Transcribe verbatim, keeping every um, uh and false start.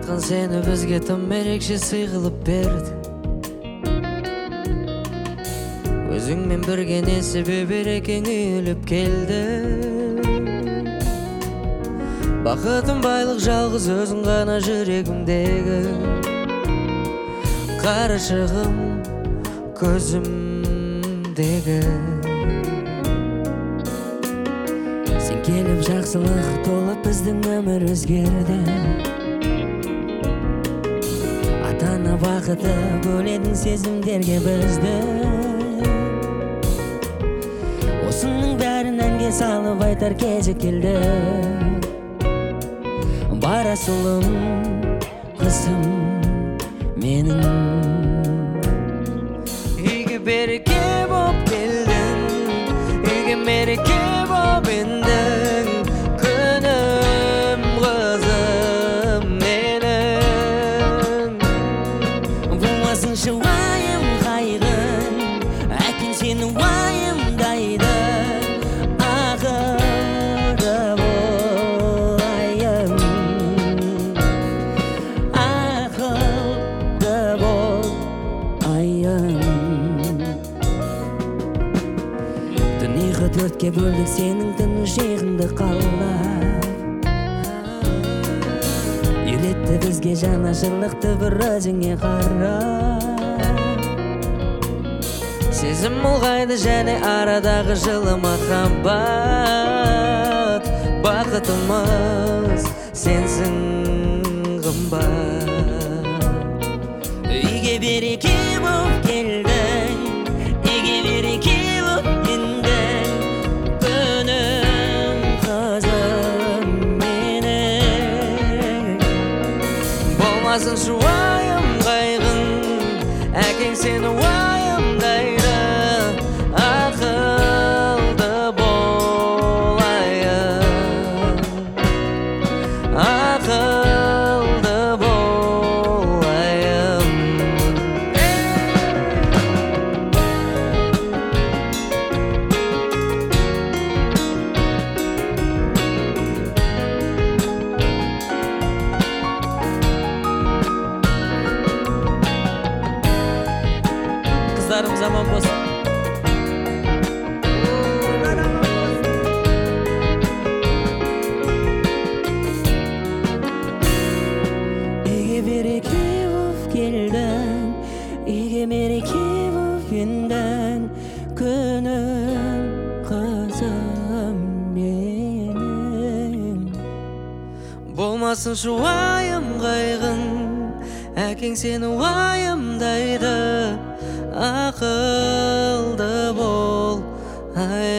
жатқан сені бізге тым ерекше сый қылып берді. Өзіңмен бірге несібе берекең үйіліп келді. Бақытым байлық жалғыз өзің ғана жүрегімдегі. Қарашығым көзімдегі. Сен келіп жақсылық толып біздің өмір өзгерді. Ата-ана бақыты бөледің сезімдерге бізді. Осының бәрін әнге салып айтар кезі келді. Бара сұлым қызым менің. Үйге береке боп келдің, үйге мереке боп ендің. Күнім қызым менің. Болмасыншы уайым қайғың, әкең сені уайымдайды. Ақылды бол айым, ақылды бол айым. Дүниеға төртке бөлдік сенің тыныш иығыңды қалап. Үйретті бізге жанашырлықты бір өзіңе қарап. Сезім ұлғайды және арадағы жылы махаббат. Бақытымыз сенсің қымбат. Үйге береке боп келдің, үйге береке боп ендің. Күнім қызым менің. Болмасыншы уайым қайғың, әкең сені уайымдайды. Ақылды бол айым, ақылды бол айым. Қыздарым заман болсын. Үйге береке боп келдің, үйге мереке боп ендің. Күнім қызым менің. Болмасыншы уайым қайғың, әкең сені уайымдайды. Ақылды бол